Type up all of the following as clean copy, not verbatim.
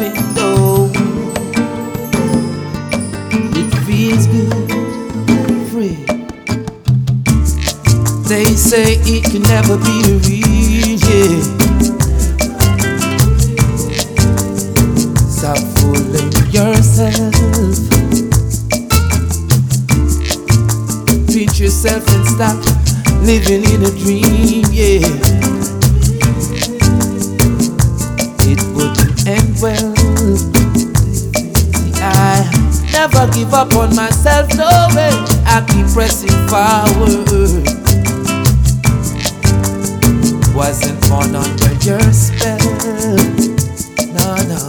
window. It feels good, free. They say it can never be real, yeah. Stop fooling yourself. Pinch yourself and stop living in a dream, yeah. It wouldn't end well. I never give up on myself, no way. I keep pressing forward. Wasn't born under your spell, no, no.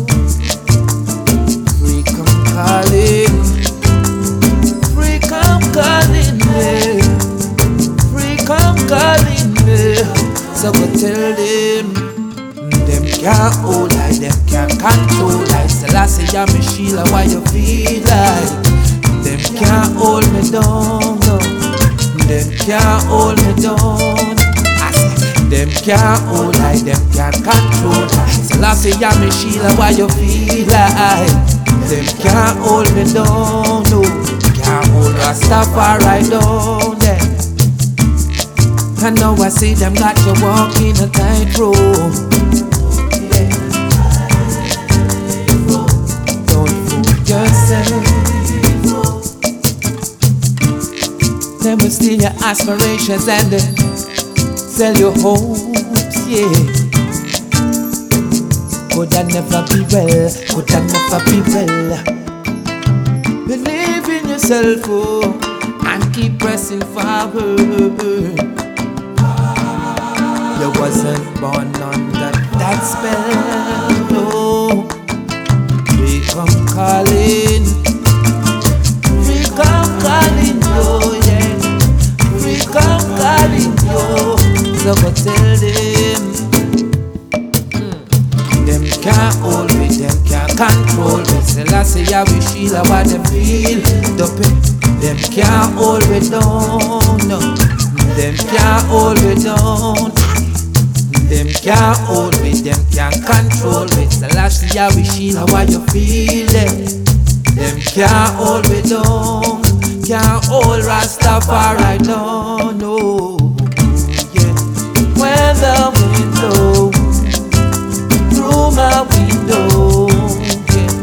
Free come calling, free come calling me, free come calling me. So go tell them can't hold I, them can't control I. Selassie and me Sheila, why you feel like them can't hold me down, no. Them can't hold me down. Them can't hold I, them can't control I. Selassie and me Sheila, why you feel like them can't hold me down, no. Can't hold Rastafari down, yeah. And now I see them got you walking a tightrope. Don't fool yourself. Them will steal your aspirations and sell your hopes, yeah. Could I never be well, could I never be well. Believe in yourself, oh, and keep pressing forward. You wasn't born under that spell, no. We come calling, oh yeah. We come calling, yo. So go tell them, them can't hold me, them can't control me. Selassie, I wish Sheila what them feel. Them can't hold me down, no. Them can't hold me down. Them can't hold me, them can't control me. Selassie, I wish Sheila what you feel. Them can't hold me down. Can't hold Rastafari down, no. Yeah. When the wind blows through my window, yeah,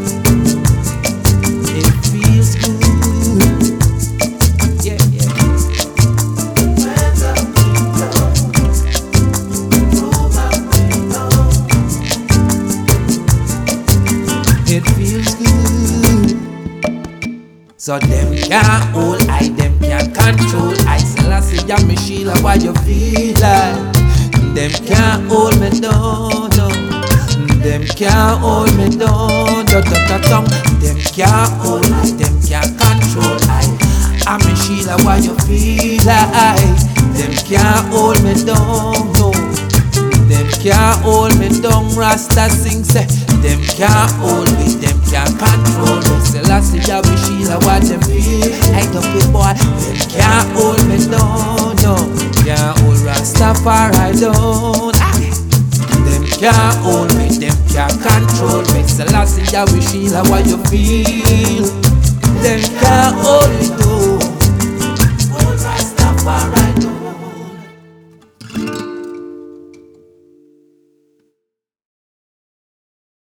it feels good. Yeah, yeah. When the wind blows through my window, it feels good. So them can't hold I, them can't control I. Selassie and me Sheila, why you feel like them can't hold me down, no. Them can't hold me down, Them can't hold I, them can't control I. And me Sheila, why you feel like them can't hold me down, no. Them can't hold me down. Rasta sing say them can't hold me, them can't control me. Selassie, I wish Sheila what them feel. I don't feel boy, them can't hold me down, no. Can't hold Rastafari down. Them can't hold me, them can't control me. Selassie, I wish Sheila what you feel. Them can't hold me down. Hold Rastafari.